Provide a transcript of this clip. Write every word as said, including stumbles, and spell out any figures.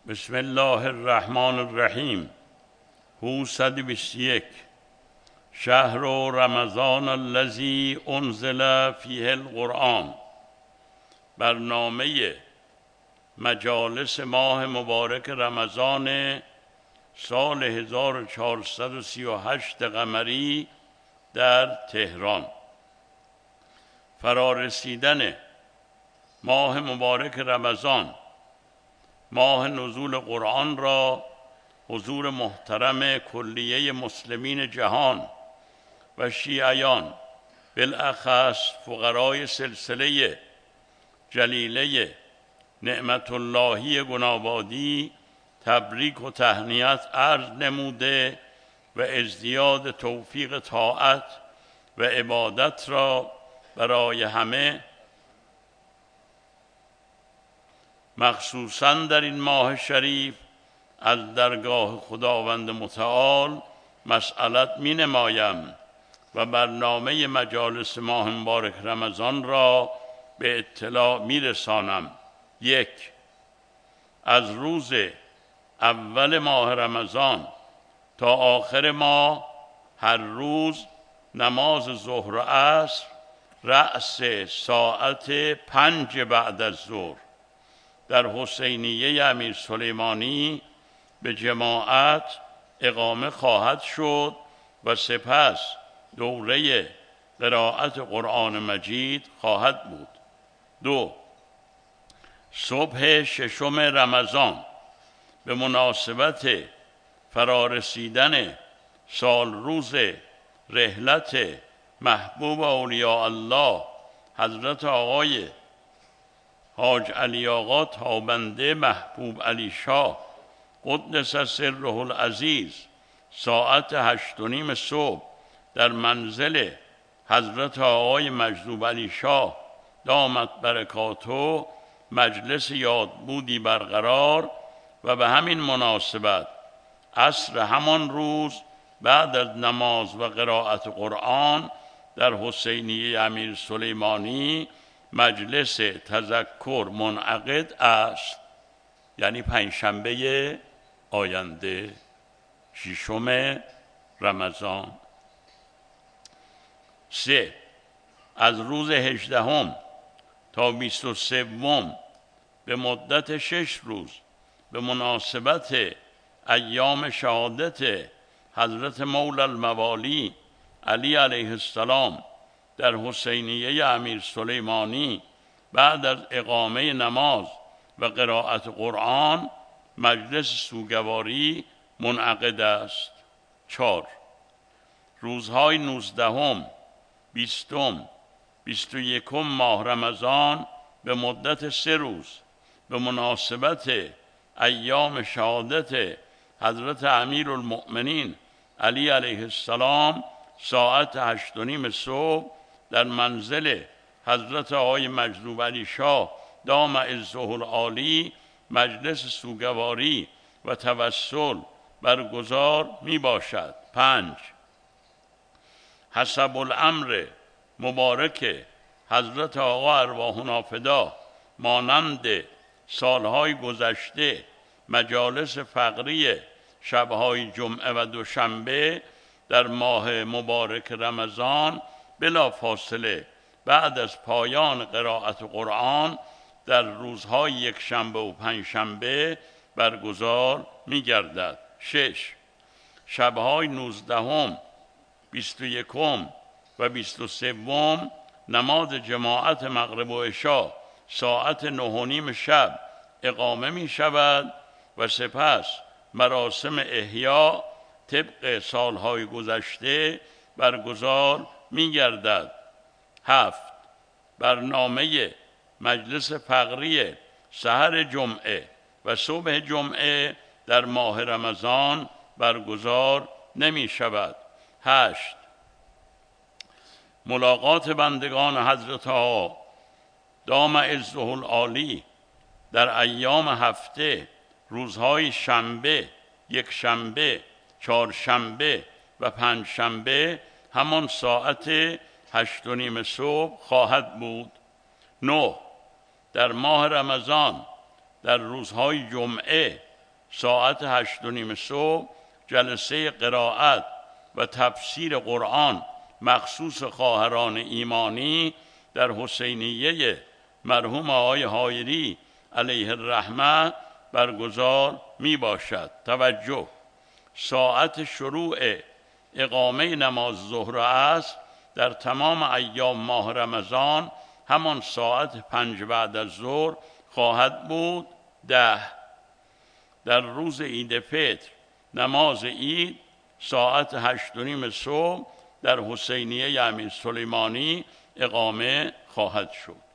بسم الله الرحمن الرحیم. هو صد و بیست و یک. شهر رمضان الذی انزل فیه القرآن. برنامه مجالس ماه مبارک رمضان سال هزار و چهارصد و سی و هشت قمری در تهران. فرارسیدن ماه مبارک رمضان، ماه نزول قرآن را حضور محترم کلیه مسلمین جهان و شیعیان، بالاخص فقرای سلسله جلیله نعمت اللهی گنابادی تبریک و تهنیت عرض نموده و ازدیاد توفیق طاعت و عبادت را برای همه، مخصوصاً در این ماه شریف، از درگاه خداوند متعال مسئلت می نمایم و برنامه مجالس ماه مبارک رمضان را به اطلاع می رسانم. یک، از روز اول ماه رمضان تا آخر ماه هر روز نماز ظهر و عصر رأس ساعت پنج بعد از ظهر در حسینیه امیر سلیمانی به جماعت اقامه خواهد شد و سپس دوره قرائت قرآن مجید خواهد بود. دو، صبح ششم رمضان به مناسبت فرارسیدن سال روز رحلت محبوب اولیاء الله حضرت آقای حاج علی آقا تابنده محبوب علی شاه قدس سره العزیز ساعت هشت و نیم صبح در منزل حضرت آقای مجذوب علی شاه دامت برکاته مجلس یادبودی برقرار و به همین مناسبت عصر همان روز بعد از نماز و قرائت قرآن در حسینیه امیر سلیمانی مجلس تذکر منعقد است، یعنی پنجشنبه آینده ششم رمضان. سه، از روز هجدهم تا بیست و سوم به مدت شش روز به مناسبت ایام شهادت حضرت مولا الموالی علی علیه السلام در حسینیه امیر سلیمانی بعد از اقامه نماز و قرائت قرآن مجلس سوگواری منعقد است. چهار، روزهای نوزدهم، بیستم، بیست و یکم ماه رمضان به مدت سه روز به مناسبت ایام شهادت حضرت امیر المؤمنین علی علیه السلام ساعت هشت و نیم صبح در منزل حضرت آقای مجذوب علی شاه دام عزه العالی مجلس سوگواری و توسل برگزار می باشد. پنج، حسب الامر مبارک حضرت آقا ارواحنا فدا مانند سالهای گذشته مجالس فقری شبهای جمعه و دوشنبه در ماه مبارک رمضان بلا فاصله بعد از پایان قرائت قرآن در روزهای یک شنبه و پنج شنبه برگزار می گردد. شش، شبهای نوزدهم، بیست و یکم و بیست و سوم نماز جماعت مغرب و عشا ساعت نه و نیم شب اقامه می شود و سپس مراسم احیا طبق سالهای گذشته برگزار می گردد. هفت، برنامه مجلس فقری سحر جمعه و صبح جمعه در ماه رمضان برگزار نمی شود. هشت، ملاقات بندگان حضرت آقا دام عزه العالی در ایام هفته روزهای شنبه، یک شنبه، چهارشنبه و پنج شنبه همان ساعت هشت و نیم صبح خواهد بود. نه، در ماه رمضان در روزهای جمعه ساعت هشت و نیم صبح جلسه قرائت و تفسیر قرآن مخصوص خواهران ایمانی در حسینیه مرحوم آقای حایری علیه الرحمه برگزار می باشد. توجه: ساعت شروع اقامه نماز ظهر و عصر در تمام ایام ماه رمضان همان ساعت پنج بعد از ظهر خواهد بود. ده در روز عید فطر نماز عید ساعت هشت و نیم صبح در حسینیه امیر سلیمانی اقامه خواهد شد.